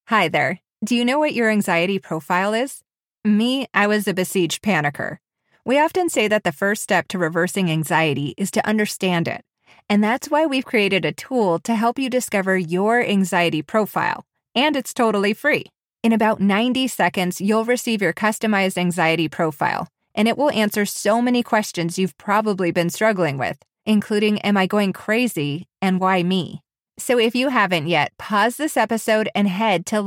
Hi there. Do you know what your anxiety profile is? Me, I was a besieged panicker. We often say that the first step to reversing anxiety is to understand it. And that's why we've created a tool to help you discover your anxiety profile. And it's totally free. In about 90 seconds, you'll receive your customized anxiety profile, and it will answer so many questions you've probably been struggling with, including, am I going crazy and why me? So if you haven't yet, pause this episode and head to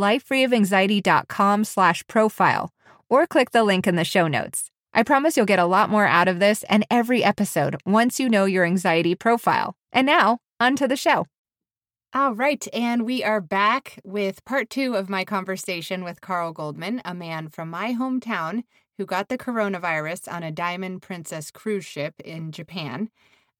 lifefreeofanxiety.com/profile or click the link in the show notes. I promise you'll get a lot more out of this and every episode once you know your anxiety profile. And now, on to the show. All right, and we are back with part 2 of my conversation with Carl Goldman, a man from my hometown who got the coronavirus on a Diamond Princess cruise ship in Japan.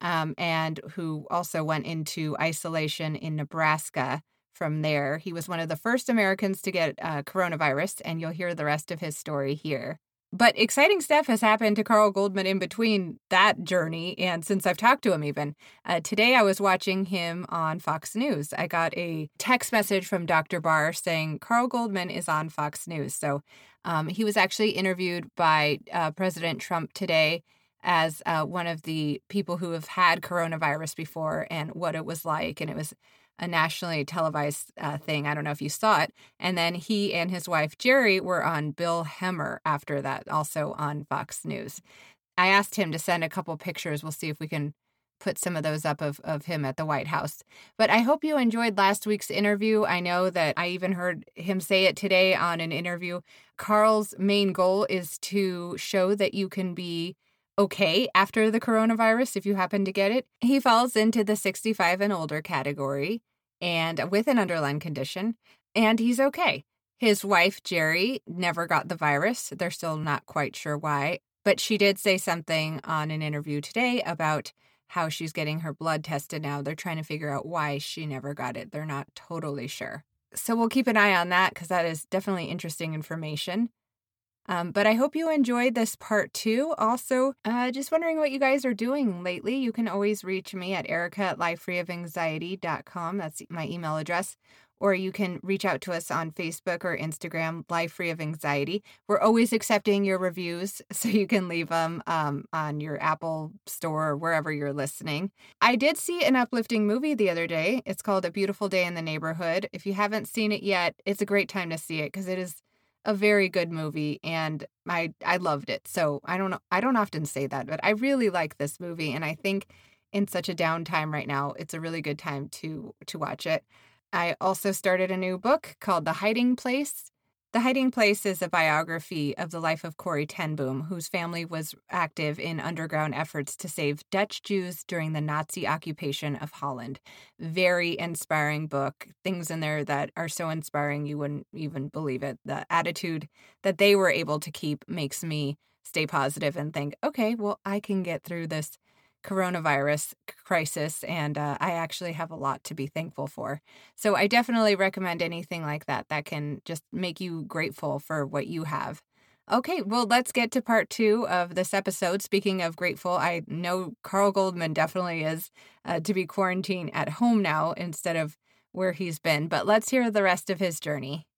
And who also went into isolation in Nebraska from there. He was one of the first Americans to get coronavirus, and you'll hear the rest of his story here. But exciting stuff has happened to Carl Goldman in between that journey and since I've talked to him even. Today I was watching him on Fox News. I got a text message from Dr. Barr saying Carl Goldman is on Fox News. So he was actually interviewed by President Trump today as one of the people who have had coronavirus before and what it was like. And it was a nationally televised thing. I don't know if you saw it. And then he and his wife, Jerry, were on Bill Hemmer after that, also on Fox News. I asked him to send a couple pictures. We'll see if we can put some of those up of him at the White House. But I hope you enjoyed last week's interview. I know that I even heard him say it today on an interview. Carl's main goal is to show that you can be okay after the coronavirus if you happen to get it. He falls into the 65 and older category and with an underlying condition, and he's okay. His wife, Jerry, never got the virus. They're still not quite sure why, but she did say something on an interview today about how she's getting her blood tested now. They're trying to figure out why she never got it. They're not totally sure. So we'll keep an eye on that because that is definitely interesting information. But I hope you enjoyed this part 2. Also, just wondering what you guys are doing lately. You can always reach me at erica@lifefreeofanxiety.com. That's my email address. Or you can reach out to us on Facebook or Instagram, Life Free of Anxiety. We're always accepting your reviews, so you can leave them on your Apple store or wherever you're listening. I did see an uplifting movie the other day. It's called A Beautiful Day in the Neighborhood. If you haven't seen it yet, it's a great time to see it because it is a very good movie, and I loved it. So I don't often say that, but I really like this movie, and I think in such a downtime right now, it's a really good time to watch it. I also started a new book called The Hiding Place. The Hiding Place is a biography of the life of Corrie ten Boom, whose family was active in underground efforts to save Dutch Jews during the Nazi occupation of Holland. Very inspiring book. Things in there that are so inspiring you wouldn't even believe it. The attitude that they were able to keep makes me stay positive and think, okay, well, I can get through this coronavirus crisis, and I actually have a lot to be thankful for. So I definitely recommend anything like that can just make you grateful for what you have. Okay, well, let's get to part 2 of this episode. Speaking of grateful, I know Carl Goldman definitely is to be quarantined at home now instead of where he's been, but let's hear the rest of his journey.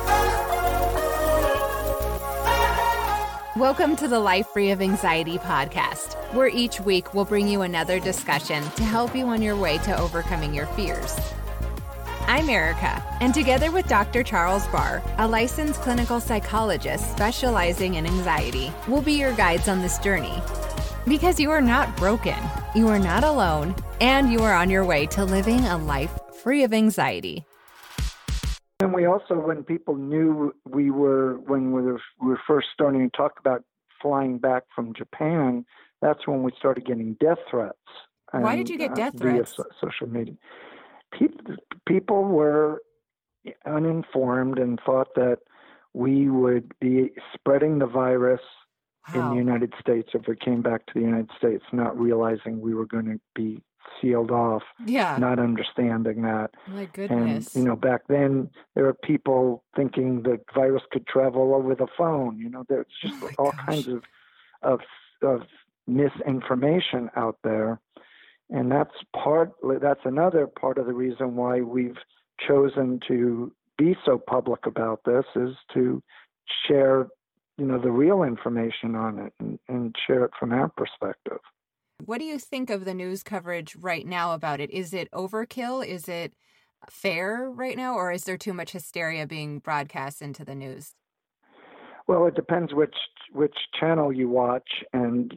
Welcome to the Life Free of Anxiety podcast, where each week we'll bring you another discussion to help you on your way to overcoming your fears. I'm Erica, and together with Dr. Charles Barr, a licensed clinical psychologist specializing in anxiety, we'll be your guides on this journey. Because you are not broken, you are not alone, and you are on your way to living a life free of anxiety. And we also, when people knew when we were first starting to talk about flying back from Japan, that's when we started getting death threats. Why did you get death threats? Via social media. People were uninformed and thought that we would be spreading the virus in the United States if we came back to the United States, not realizing we were going to be sealed off, not understanding that. My goodness. And, back then there were people thinking the virus could travel over the phone. There's just kinds of misinformation out there. And that's another part of the reason why we've chosen to be so public about this is to share, the real information on it and share it from our perspective. What do you think of the news coverage right now about it? Is it overkill? Is it fair right now? Or is there too much hysteria being broadcast into the news? Well, it depends which channel you watch, and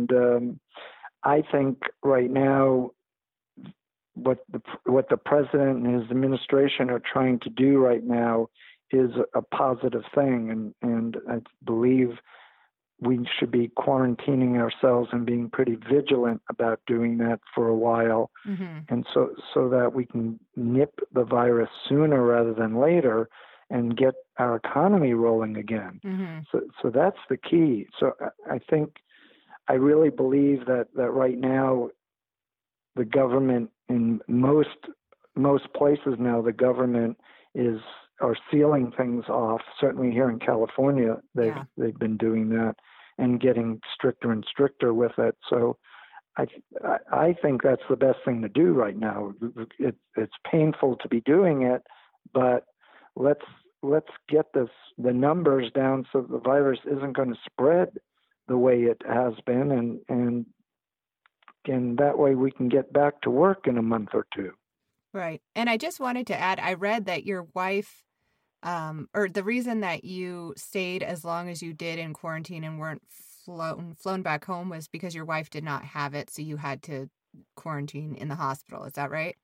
I think right now what the president and his administration are trying to do right now is a positive thing, and I believe we should be quarantining ourselves and being pretty vigilant about doing that for a while, and so that we can nip the virus sooner rather than later and get our economy rolling again. So that's the key. So I really believe that right now the government in most places now, the government are sealing things off. Certainly here in California, they've been doing that and getting stricter and stricter with it. So I think that's the best thing to do right now. It's painful to be doing it, but let's get the numbers down so the virus isn't going to spread the way it has been, and that way we can get back to work in a month or two. Right. And I just wanted to add, I read that your wife, or the reason that you stayed as long as you did in quarantine and weren't flown back home was because your wife did not have it, so you had to quarantine in the hospital. Is that right?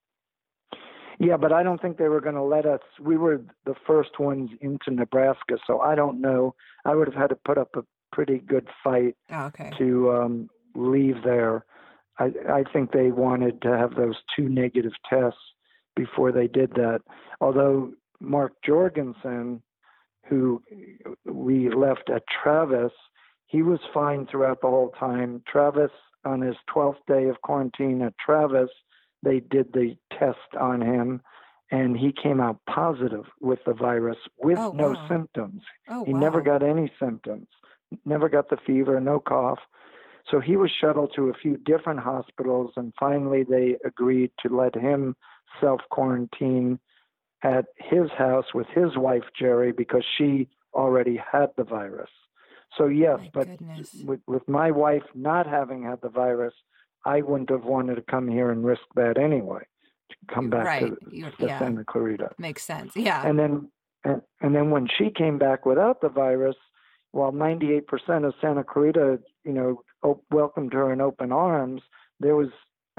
Yeah, but I don't think they were going to let us. We were the first ones into Nebraska, so I don't know. I would have had to put up a pretty good fight to leave there. I think they wanted to have those 2 negative tests before they did that. Although Mark Jorgensen, who we left at Travis, he was fine throughout the whole time. Travis, on his 12th day of quarantine at Travis, they did the test on him, and he came out positive with the virus with no symptoms. He never got any symptoms, never got the fever, no cough. So he was shuttled to a few different hospitals, and finally they agreed to let him self-quarantine at his house with his wife, Jerry, because she already had the virus. So yes, but with my wife not having had the virus, I wouldn't have wanted to come here and risk that anyway, to come back to Santa Clarita. Makes sense, yeah. And then when she came back without the virus, while 98% of Santa Clarita, welcomed her in open arms, there were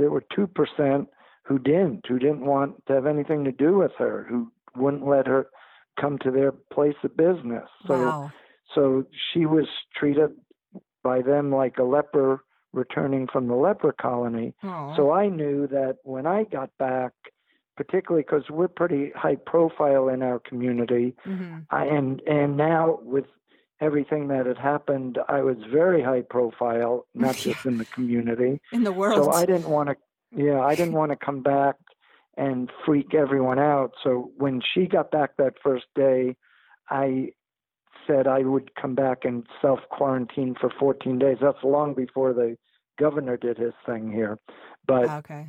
2% who didn't want to have anything to do with her, who wouldn't let her come to their place of business. So she was treated by them like a leper returning from the leper colony. So I knew that when I got back, particularly because we're pretty high profile in our community, and now with everything that had happened, I was very high profile, not just in the community, in the world. So I didn't want to come back and freak everyone out. So when she got back that first day, I said I would come back and self-quarantine for 14 days. That's long before the governor did his thing here. But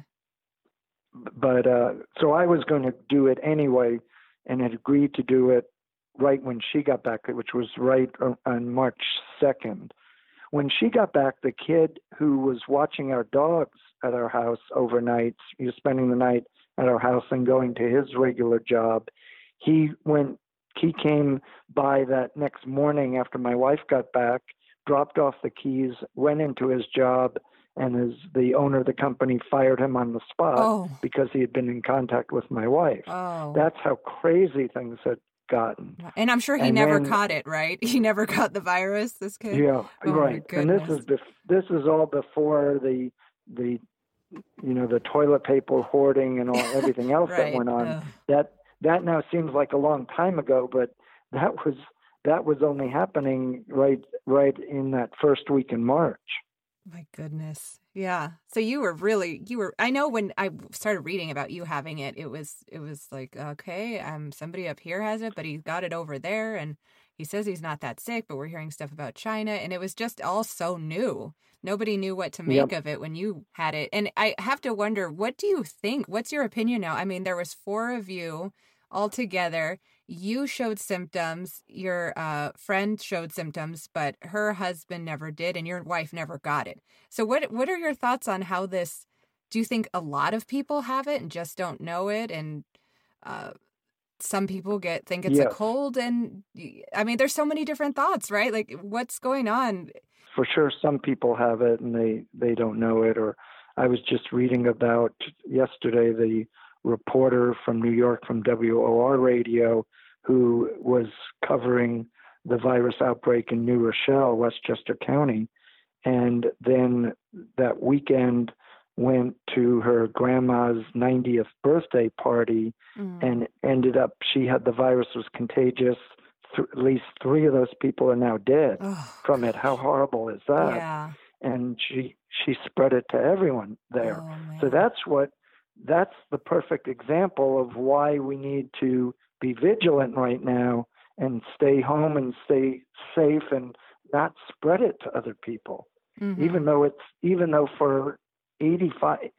so I was going to do it anyway, and had agreed to do it right when she got back, which was right on March 2nd. When she got back, the kid who was watching our dogs at our house overnight, he was spending the night at our house and going to his regular job, he came by that next morning after my wife got back, dropped off the keys, went into his job, and the owner of the company fired him on the spot because he had been in contact with my wife. That's how crazy things had gotten. And I'm sure he never caught it, right? He never caught the virus, this kid? Yeah, right. And this is all before the toilet paper hoarding and everything else that went on. That now seems like a long time ago, but that was only happening right in that first week in March. My goodness. Yeah. So I know when I started reading about you having it, it was like, okay, somebody up here has it, but he got it over there and he says he's not that sick, but we're hearing stuff about China, and it was just all so new. Nobody knew what to make of it when you had it. And I have to wonder, what do you think? What's your opinion now? I mean, there was 4 of you all together. You showed symptoms. Your friend showed symptoms, but her husband never did, and your wife never got it. So what are your thoughts on how this? Do you think a lot of people have it and just don't know it? And some people think it's a cold, and I mean, there's so many different thoughts, right? Like, what's going on? For sure, some people have it and they don't know it. Or I was just reading about yesterday the reporter from New York from WOR radio who was covering the virus outbreak in New Rochelle, Westchester County, and then that weekend went to her grandma's 90th birthday party and ended up, she had the virus, was contagious. At least 3 of those people are now dead from it. How horrible is that? Yeah. And she spread it to everyone there. So that's the perfect example of why we need to be vigilant right now and stay home and stay safe and not spread it to other people. Even though for 80%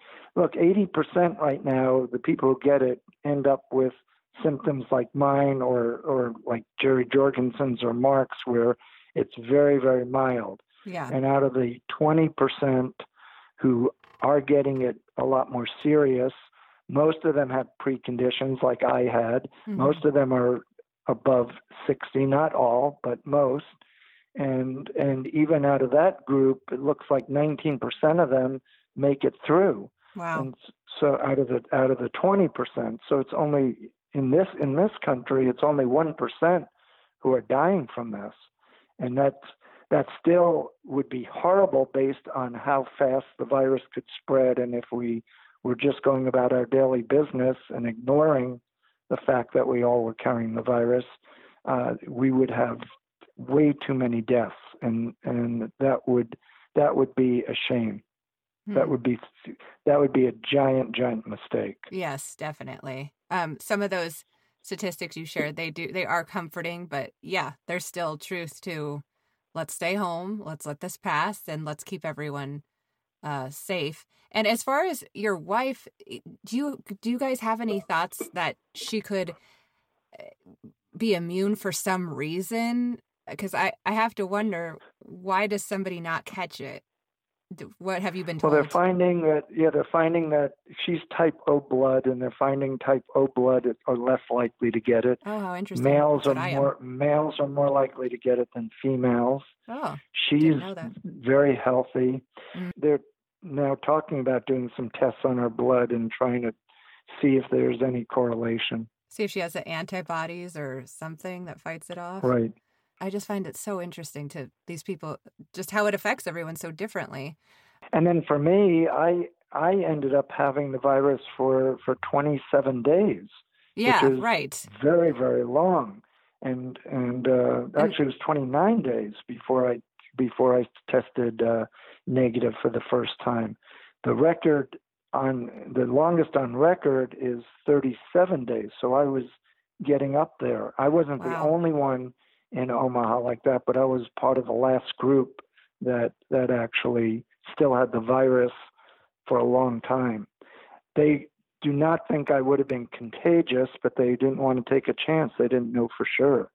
right now, the people who get it end up with symptoms like mine or like Jerry Jorgensen's or Mark's, where it's very, very mild. Yeah. And out of the 20% who are getting it a lot more serious, most of them have preconditions like I had. Most of them are above 60, not all, but most. And even out of that group, it looks like 19% of them make it through. Wow. And so out of the 20%, so it's only in this country, it's only 1% who are dying from this. And that still would be horrible based on how fast the virus could spread. And if we were just going about our daily business and ignoring the fact that we all were carrying the virus, we would have way too many deaths, and that would be a shame. That would be a giant mistake. Yes, definitely. Some of those statistics you shared, they are comforting, but yeah, there's still truth to let's stay home, let's let this pass, and let's keep everyone safe. And as far as your wife, do you guys have any thoughts that she could be immune for some reason? Because I have to wonder, why does somebody not catch it? What have you been told? Well, they're finding that she's type O blood, and they're finding type O blood are less likely to get it. Oh, how interesting. Males are more likely to get it than females. Oh, she's didn't know that. Very healthy. They're now talking about doing some tests on her blood and trying to see if there's any correlation. See if she has the antibodies or something that fights it off. Right. I just find it so interesting to these people, just how it affects everyone so differently. And then for me, I ended up having the virus for 27 days. Yeah, which is right. Very, very long. And actually it was 29 days before I tested negative for the first time. The longest on record is 37 days. So I was getting up there. I wasn't the only one in Omaha like that, but I was part of the last group that actually still had the virus for a long time. They do not think I would have been contagious, but they didn't want to take a chance. They didn't know for sure.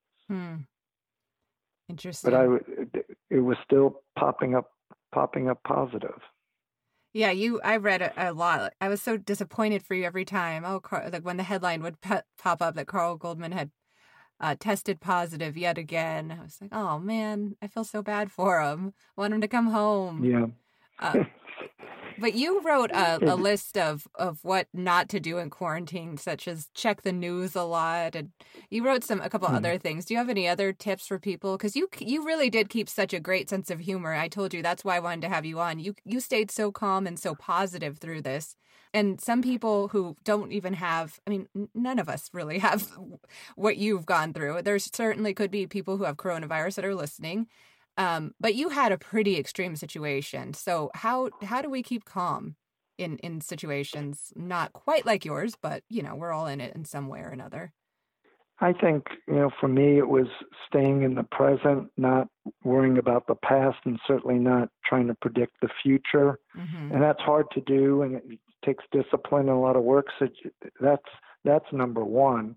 Interesting. But it was still popping up positive. Yeah, I read a lot. I was so disappointed for you every time. Like when the headline would pop up that Carl Goldman had tested positive yet again. I was like, oh man, I feel so bad for him. I want him to come home. Yeah. But you wrote a list of what not to do in quarantine, such as check the news a lot, and you wrote a couple other things. Do you have any other tips for people? Because you really did keep such a great sense of humor. I told you that's why I wanted to have you on. You stayed so calm and so positive through this. And some people who don't even have, I mean, none of us really have what you've gone through. There certainly could be people who have coronavirus that are listening. But you had a pretty extreme situation. So how do we keep calm in situations not quite like yours, but, we're all in it in some way or another? I think, for me, it was staying in the present, not worrying about the past, and certainly not trying to predict the future. And that's hard to do, and it takes discipline and a lot of work. So that's number one.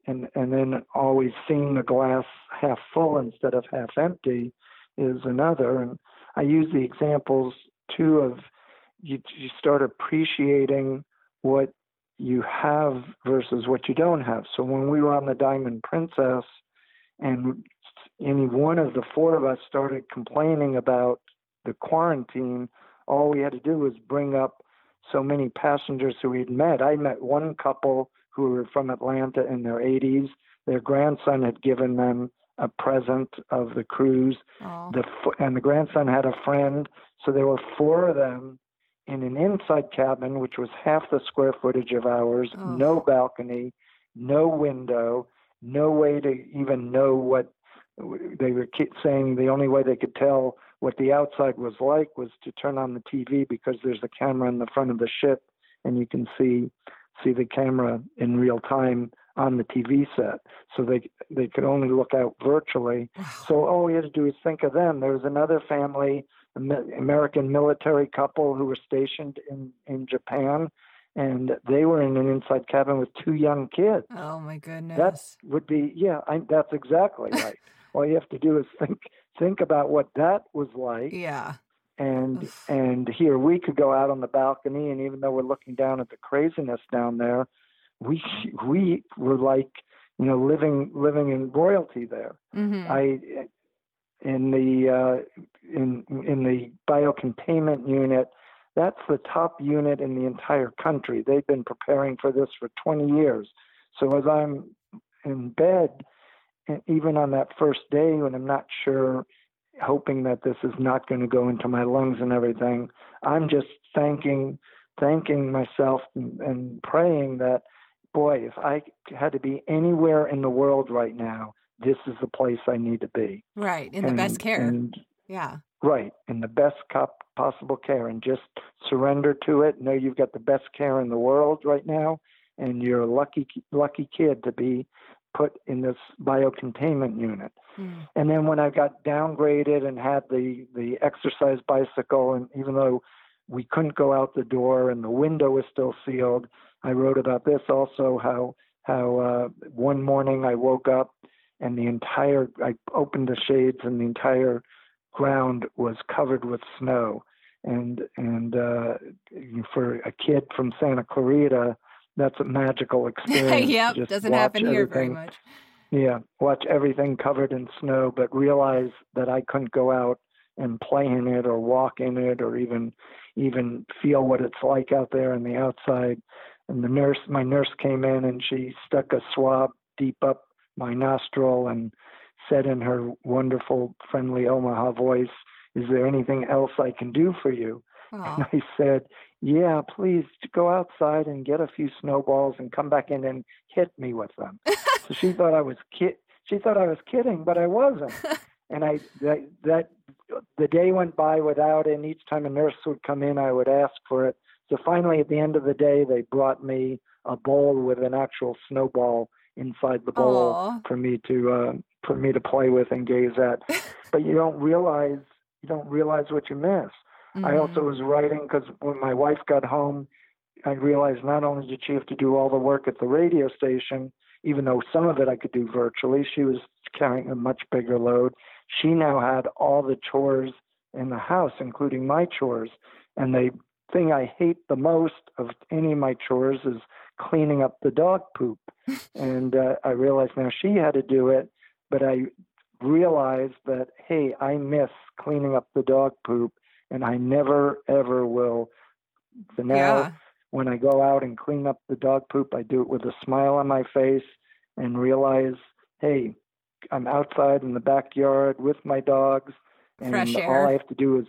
and then always seeing the glass half full instead of half empty is another. And I use the examples too of you start appreciating what you have versus what you don't have. So when we were on the Diamond Princess and any one of the four of us started complaining about the quarantine, all we had to do was bring up so many passengers who we'd met. I met one couple who were from Atlanta in their 80s. Their grandson had given them a present of the cruise. And the grandson had a friend. So there were four of them in an inside cabin, which was half the square footage of ours, no balcony, no window, no way to even know what they were saying. The only way they could tell what the outside was like was to turn on the TV, because there's a camera in the front of the ship and you can see the camera in real time on the TV set. So they could only look out virtually. So all we had to do is think of them. There was another family, American military couple who were stationed in Japan, and they were in an inside cabin with two young kids. Oh my goodness. That would be, that's exactly right. All you have to do is think about what that was like. Yeah. And here we could go out on the balcony, and even though we're looking down at the craziness down there, we were like, living in royalty there. Mm-hmm. In the biocontainment unit, that's the top unit in the entire country. They've been preparing for this for 20 years. So as I'm in bed, and even on that first day when I'm not sure, hoping that this is not going to go into my lungs and everything, I'm just thanking myself and praying that, boy, if I had to be anywhere in the world right now, this is the place I need to be. Right, in the best care. Yeah. Right, in the best possible care, and just surrender to it. Know you've got the best care in the world right now, and you're a lucky kid to be put in this biocontainment unit. Mm. And then when I got downgraded and had the exercise bicycle, and even though we couldn't go out the door and the window was still sealed, I wrote about this also, how one morning I woke up and I opened the shades and the entire ground was covered with snow. And for a kid from Santa Clarita, that's a magical experience. Yep, doesn't happen here very much. Yeah, watch everything covered in snow, but realize that I couldn't go out and play in it or walk in it or even feel what it's like out there on the outside. And my nurse came in and she stuck a swab deep up my nostril and said in her wonderful, friendly Omaha voice, "Is there anything else I can do for you?" Aww. And I said, "Yeah, please go outside and get a few snowballs and come back in and hit me with them." So she thought I was kidding, but I wasn't. And the day went by without it, and each time a nurse would come in, I would ask for it. So finally, at the end of the day, they brought me a bowl with an actual snowball inside the bowl. Aww. for me to play with and gaze at. But you don't realize what you miss. Mm-hmm. I also was writing because when my wife got home, I realized not only did she have to do all the work at the radio station, even though some of it I could do virtually, she was carrying a much bigger load. She now had all the chores in the house, including my chores. And the thing I hate the most of any of my chores is cleaning up the dog poop. And I realized now she had to do it, but I realized that, hey, I miss cleaning up the dog poop, and I never, ever will. So now when I go out and clean up the dog poop, I do it with a smile on my face and realize, hey, I'm outside in the backyard with my dogs, and all I have to do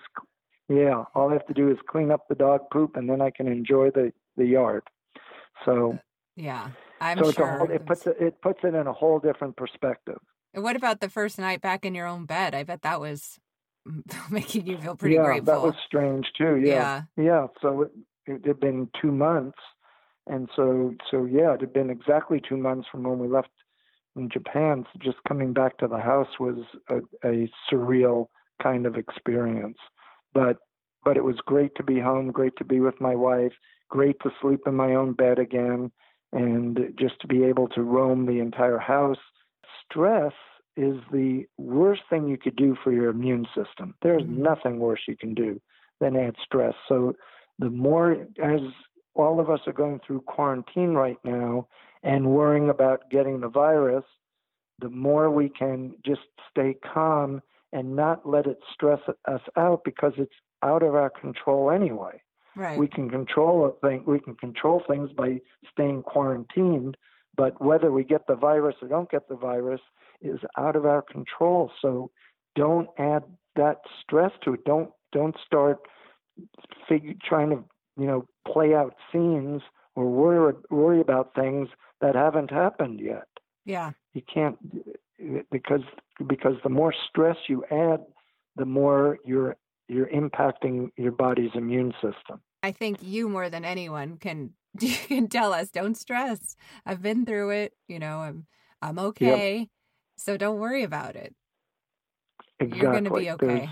is clean up the dog poop, and then I can enjoy the yard. So I'm sure it puts it in a whole different perspective. And what about the first night back in your own bed? I bet that was making you feel pretty grateful. Yeah, that was strange too. Yeah. So it had been 2 months, and so it had been exactly 2 months from when we left in Japan. So just coming back to the house was a surreal kind of experience. But it was great to be home, great to be with my wife, great to sleep in my own bed again, and just to be able to roam the entire house. Stress is the worst thing you could do for your immune system. There's nothing worse you can do than add stress. So the more, as all of us are going through quarantine right now and worrying about getting the virus, the more we can just stay calm and not let it stress us out, because it's out of our control anyway. Right. We can control things by staying quarantined, but whether we get the virus or don't get the virus is out of our control. So don't add that stress to it. Don't start trying to play out scenes or worry about things that haven't happened yet. Yeah. You can't, because the more stress you add, the more you're impacting your body's immune system. I think you more than anyone can tell us, don't stress. I've been through it. I'm okay. Yep. So don't worry about it. Exactly. You're going to be okay.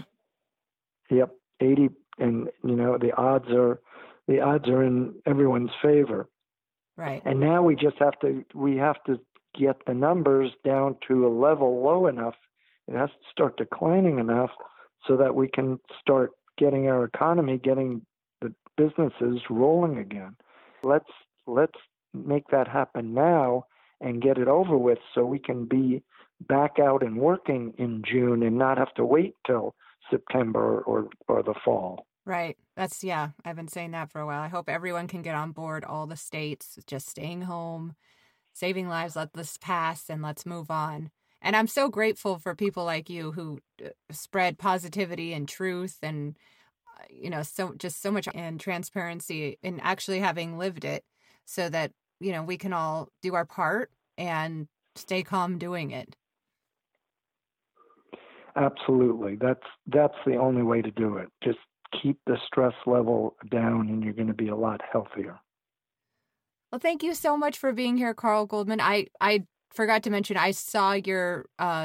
80, and the odds are in everyone's favor. Right. And now we have to get the numbers down to a level low enough. It has to start declining enough so that we can start getting our economy, getting the businesses rolling again. Let's make that happen now and get it over with, so we can be back out and working in June and not have to wait till September or the fall. Right. I've been saying that for a while. I hope everyone can get on board, all the states, just staying home, saving lives, let this pass, and let's move on. And I'm so grateful for people like you who spread positivity and truth and, so much and transparency in actually having lived it, so that, we can all do our part and stay calm doing it. Absolutely. That's the only way to do it. Just keep the stress level down and you're going to be a lot healthier. Well, thank you so much for being here, Carl Goldman. I forgot to mention, I saw your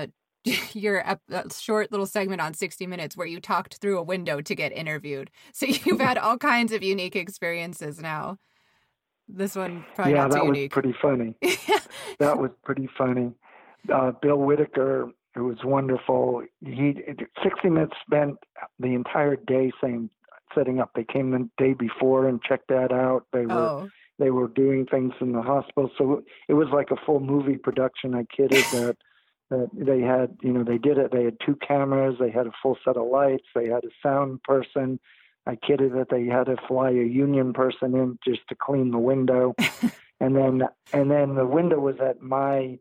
short little segment on 60 Minutes where you talked through a window to get interviewed. So you've had all kinds of unique experiences now. This one probably not too unique. Yeah, that was pretty funny. That was pretty funny. Bill Whitaker, it was wonderful. 60 Minutes spent the entire day setting up. They came the day before and checked that out. They were doing things in the hospital. So it was like a full movie production. I kidded that they had, they did it. They had 2 cameras. They had a full set of lights. They had a sound person. I kidded that they had to fly a union person in just to clean the window. and then the window was at my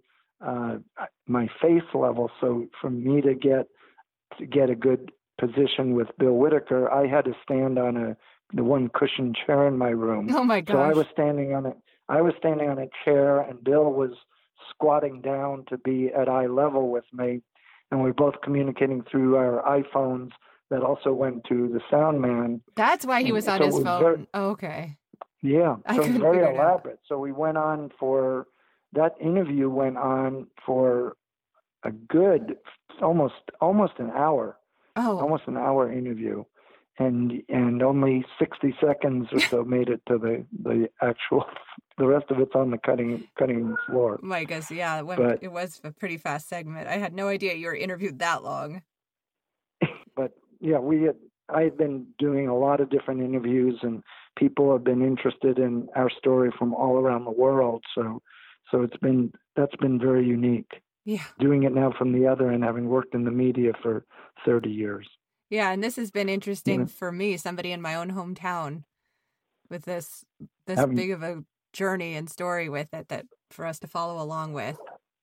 face level. So for me to get a good position with Bill Whitaker, I had to stand on the one cushion chair in my room. Oh my gosh. So I was standing on a chair, and Bill was squatting down to be at eye level with me, and we were both communicating through our iPhones that also went to the sound man. That's why he was on his phone. Okay. Yeah. So it was very elaborate. So we went on that interview went on for a good almost an hour. Oh. Almost an hour interview. And only 60 seconds or so made it to the actual. The rest of it's on the cutting floor. My guess, yeah. It was a pretty fast segment. I had no idea you were interviewed that long. But yeah, I had been doing a lot of different interviews, and people have been interested in our story from all around the world. So that's been very unique. Yeah. Doing it now from the other end, having worked in the media for 30 years. Yeah, and this has been interesting for me, somebody in my own hometown, with this big of a journey and story with it that for us to follow along with.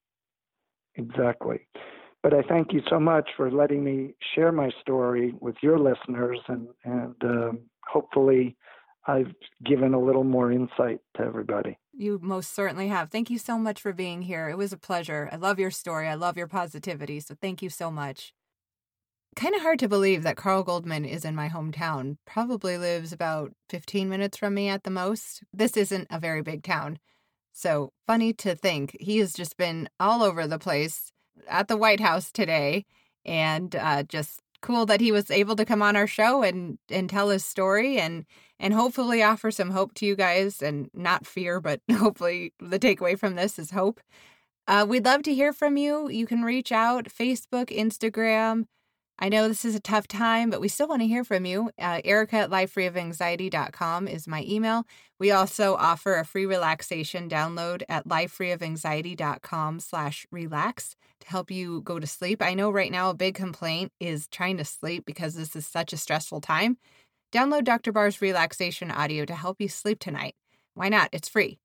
Exactly. But I thank you so much for letting me share my story with your listeners, and hopefully I've given a little more insight to everybody. You most certainly have. Thank you so much for being here. It was a pleasure. I love your story. I love your positivity. So thank you so much. Kind of hard to believe that Carl Goldman is in my hometown. Probably lives about 15 minutes from me at the most. This isn't a very big town. So funny to think. He has just been all over the place at the White House today and just cool that he was able to come on our show and tell his story and hopefully offer some hope to you guys, and not fear, but hopefully the takeaway from this is hope. We'd love to hear from you. You can reach out, Facebook, Instagram. I know this is a tough time, but we still want to hear from you. Erica at lifefreeofanxiety.com is my email. We also offer a free relaxation download at lifefreeofanxiety.com/relax to help you go to sleep. I know right now a big complaint is trying to sleep because this is such a stressful time. Download Dr. Barr's relaxation audio to help you sleep tonight. Why not? It's free.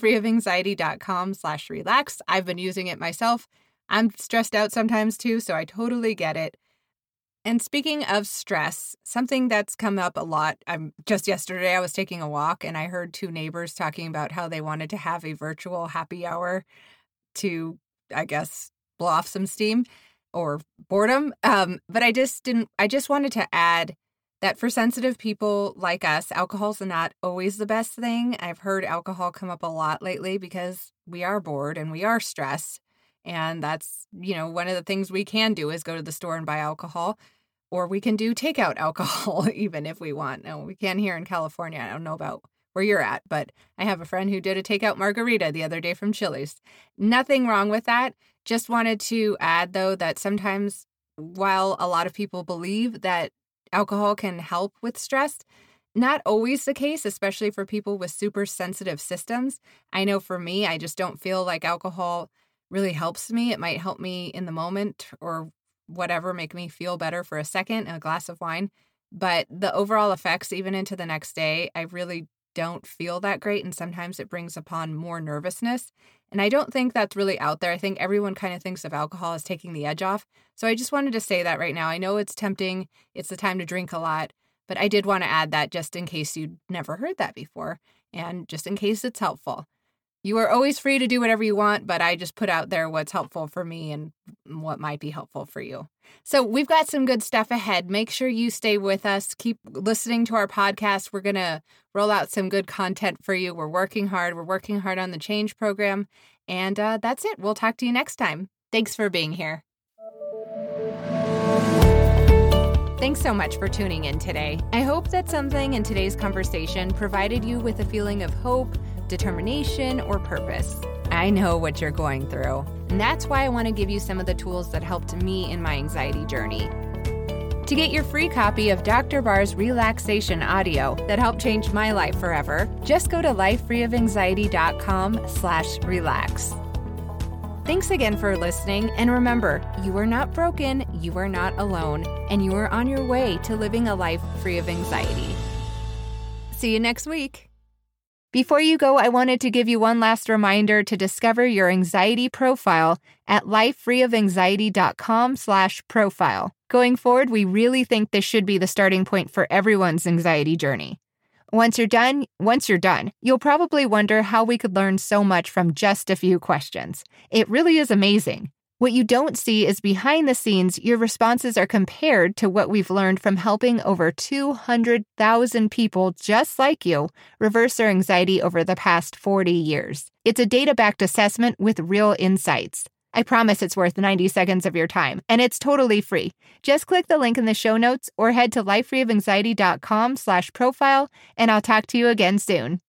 lifefreeofanxiety.com/relax. I've been using it myself. I'm stressed out sometimes too, so I totally get it. And speaking of stress, something that's come up a lot, just yesterday I was taking a walk and I heard two neighbors talking about how they wanted to have a virtual happy hour to, I guess, blow off some steam or boredom. But I just wanted to add that for sensitive people like us, alcohol's not always the best thing. I've heard alcohol come up a lot lately because we are bored and we are stressed. And that's, one of the things we can do is go to the store and buy alcohol, or we can do takeout alcohol even if we want. No, we can here in California. I don't know about where you're at, but I have a friend who did a takeout margarita the other day from Chili's. Nothing wrong with that. Just wanted to add, though, that sometimes while a lot of people believe that alcohol can help with stress, not always the case, especially for people with super sensitive systems. I know for me, I just don't feel like alcohol really helps me. It might help me in the moment or whatever, make me feel better for a second, a glass of wine. But the overall effects, even into the next day, I really don't feel that great. And sometimes it brings upon more nervousness. And I don't think that's really out there. I think everyone kind of thinks of alcohol as taking the edge off. So I just wanted to say that right now. I know it's tempting. It's the time to drink a lot. But I did want to add that just in case you'd never heard that before. And just in case it's helpful. You are always free to do whatever you want, but I just put out there what's helpful for me and what might be helpful for you. So we've got some good stuff ahead. Make sure you stay with us. Keep listening to our podcast. We're going to roll out some good content for you. We're working hard. We're working hard on the Change program. And that's it. We'll talk to you next time. Thanks for being here. Thanks so much for tuning in today. I hope that something in today's conversation provided you with a feeling of hope, determination, or purpose. I know what you're going through, and that's why I want to give you some of the tools that helped me in my anxiety journey. To get your free copy of Dr. Barr's relaxation audio that helped change my life forever, just go to lifefreeofanxiety.com/relax. Thanks again for listening, and remember, you are not broken, you are not alone, and you are on your way to living a life free of anxiety. See you next week. Before you go, I wanted to give you one last reminder to discover your anxiety profile at lifefreeofanxiety.com/profile. Going forward, we really think this should be the starting point for everyone's anxiety journey. Once you're done, you'll probably wonder how we could learn so much from just a few questions. It really is amazing. What you don't see is behind the scenes, your responses are compared to what we've learned from helping over 200,000 people just like you reverse their anxiety over the past 40 years. It's a data-backed assessment with real insights. I promise it's worth 90 seconds of your time, and it's totally free. Just click the link in the show notes or head to lifefreeofanxiety.com/profile, and I'll talk to you again soon.